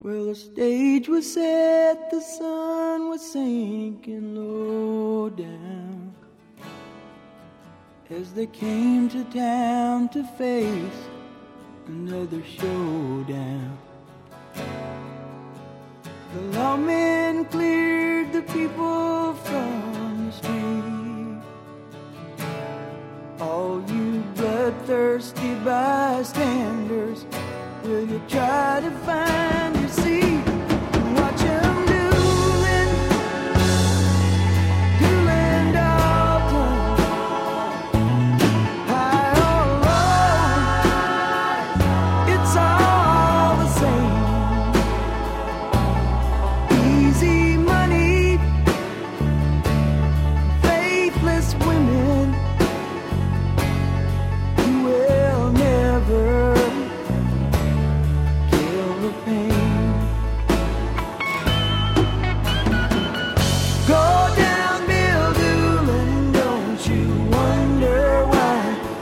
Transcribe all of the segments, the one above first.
Well, the stage was set, the sun was sinking low down as they came to town to face another showdown. The lawmen cleared the people from the street. All you bloodthirsty bystanders, will you try to find your seat? Watch 'em dueling, dueling Dalton, high or low, it's all the same. Easy money, faithless women, you will never kill the pain. Go down, Bill Doolin, don't you wonder why?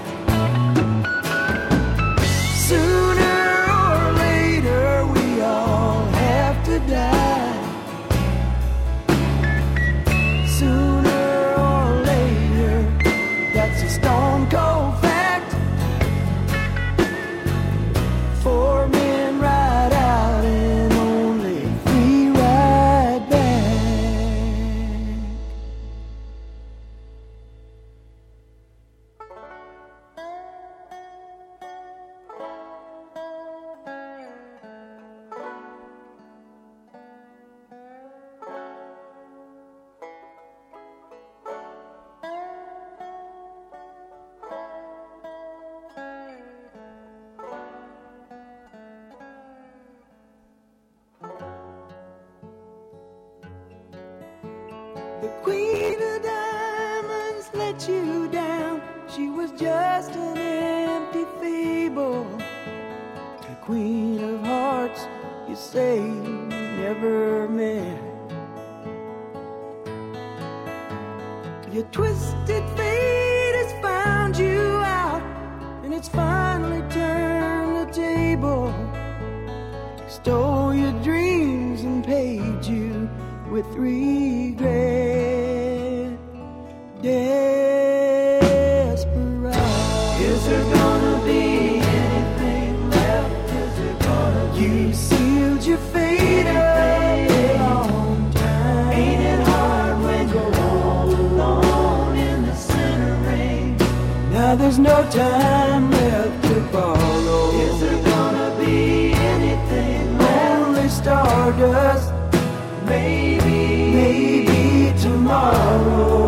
Sooner or later we all have to die. Sooner or later, that's a stone cold fact. Four men ride out and only three ride back. The Queen of Diamonds let you down. She was just an empty fable. The Queen of Hearts, you say you never met. Your twisted fate has found you out, and it's finally turned the table. Stole your dreams and paid you with regret. Desperado. Is there gonna be anything left? Is there gonna be? You sealed your fate a long time. Ain't it hard when you're all alone in the center ring? Now there's no time left to borrow. Is there gonna be anything left? Only stardust. Maybe tomorrow.